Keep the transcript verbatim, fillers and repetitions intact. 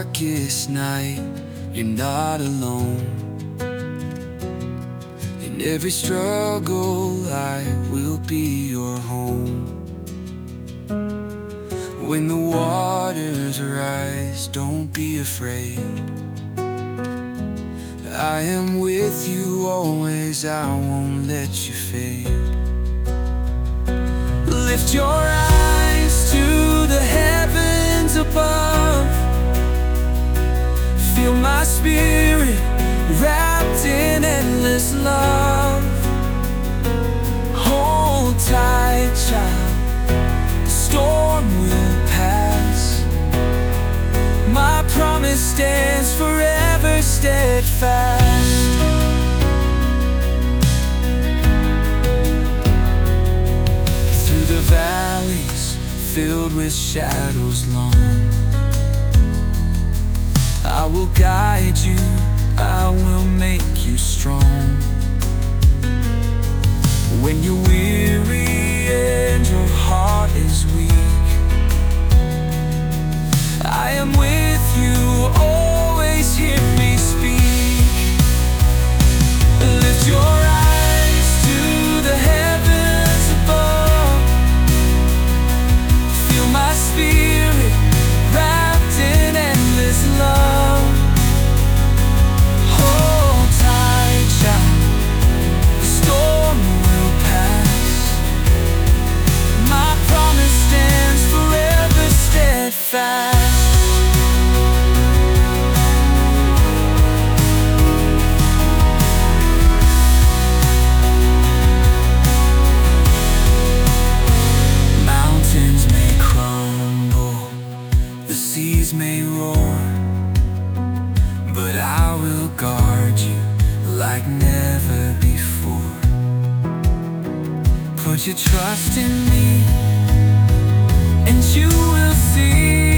darkest night, you're not alone. In every struggle, I will be your home. When the waters rise, don't be afraid. I am with you always, I won't let you fade. Lift your eyes to the heavens above. Feel my spirit wrapped in endless love. Hold tight, child, the storm will pass. My promise stands forever steadfast. Through the valleys filled with shadows long, I will guide you, I will make you strong. When you're weary and your heart is weak, I am with you, always hear me speak. Lift your eyes to the heavens above. Feel my spirit wrapped in endless love. Hold tight, child, the storm will pass. My promise stands forever steadfast. Mountains may crumble, the seas may roar, but I will guard you like never before. Put your trust in me, and you will see